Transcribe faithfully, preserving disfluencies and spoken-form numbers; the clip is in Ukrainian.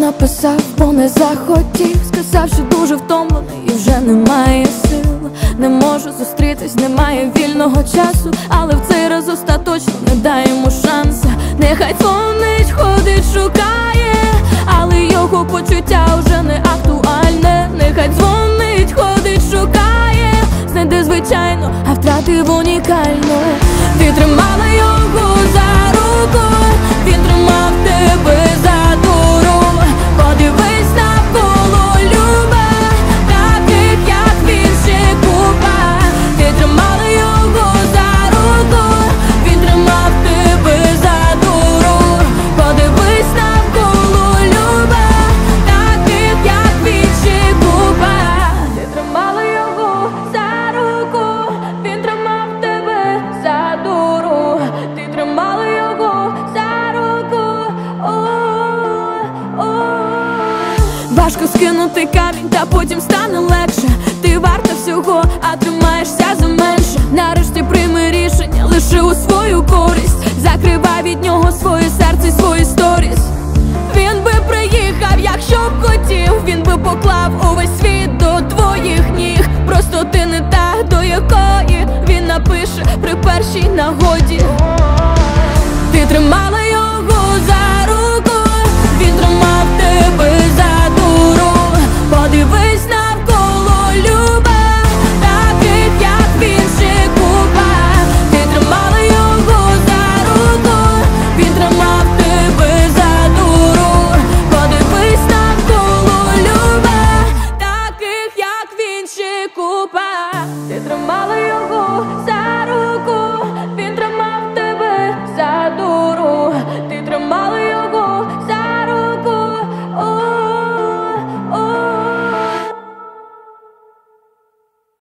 написав, бо не захотів. Сказав, що дуже втомлений і вже немає сил. Не можу зустрітись, немає вільного часу, але в цей раз остаточно не дай йому шанса. Нехай дзвонить, ходить, шукає, але його почуття вже не актуальне. Нехай дзвонить, ходить, шукає, знайде звичайно, а втратив унікально. Ти тримала його за руку, він тримав тебе за дуру. Подивись навколо, люба, таких як він ще купа. Ти тримала його за руку, він тримав тебе за дуру. Подивись навколо, люба, таких як він ще купа. Ти тримала його за руку, він тримав тебе за дуру. Ти тримала його за руку. Важко скинути камінь, та потім стане легше. Ти варта всього, а тримаєшся за менше. Нарешті прийми рішення лише у свою користь. Закривай від нього своє серце й свої сторіс. Він би приїхав, якщо б хотів. Він би поклав увесь світ до твоїх ніг. Просто ти не та, до якої він напише при першій нагоді.